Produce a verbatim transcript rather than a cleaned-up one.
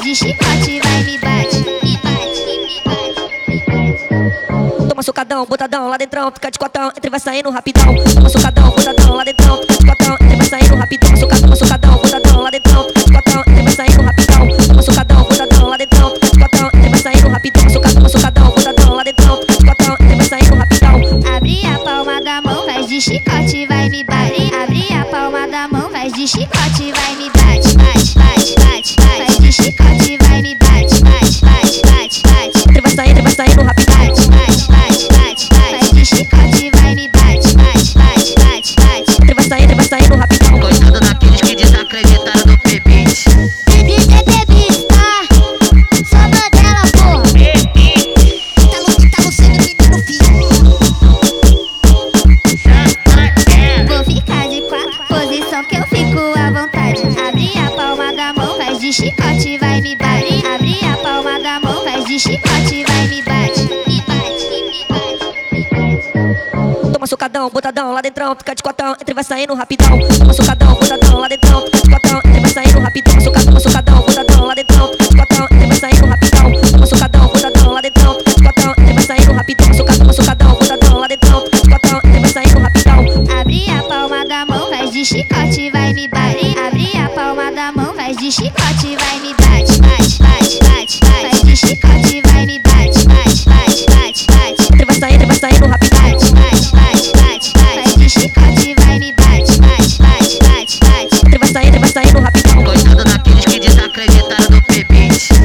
de chicote, vai me bate, me bate, me bate. Toma socadão, botadão, lá dentrão, fica de cotão, entre vai saindo rapidão. Toma socadão, botadão, lá dentrão, fica de cotão, entre vai saindo rapidão. Socadão, socadão, botadão, lá dentrão, fica de cotão, entre vai saindo rapidão. Toma socadão, botadão, lá dentrão, fica de cotão, entre vai saindo rapidão. Socadão, socadão, botadão, lá dentrão, fica de cotão, entre vai saindo rapidão. Abre a palma da mão, faz de chicote, vai me bate. Abre a palma da mão, faz de chicote, vai me bate, bate, bate, bate, bate. Faz de chicote, vai me bate, bate, bate, bate, bate. Entre vai saindo, vai saindo rapidão. Bate, bate, bate, bate, bate. Faz de chicote, vai me bate, bate, bate, bate, bate. Entre vai saindo, vai saindo rapidão. Coitado daqueles que desacreditaram no P-Beat. Que eu fico à vontade. Abre a palma da mão, faz de chicote, vai me bate. Abre a palma da mão, faz de chicote, vai me bate, me bate, me bate. Toma socadão, botadão, lá dentrão, fica de cotão, entre vai saindo rapidão. Toma socadão, botadão, lá dentrão, fica de cotão, entre vai saindo rapidão. Socadão, socadão, botadão, lá dentrão, fica de cotão, entre vai saindo rapidão. Toma socadão, botadão, lá dentrão, fica de cotão, entre vai saindo rapidão. Socadão, socadão, botadão, lá dentrão, fica de cotão, entre vai saindo rapidão. Abre a palma da mão, faz de chicote, vai me bate. Abre a palma da mão, faz de chicote, vai me bate, bate, bate, bate, bate. Faz de chicote, vai me bate, bate, bate, bate, bate. Entre vai saindo, vai saindo rapidão. Bate, bate, bate, bate, bate. Faz de chicote, vai me bate, bate, bate, bate, bate. Entre vai saindo, vai saindo rapidão. Coitado daqueles que desacreditaram no P-Beat.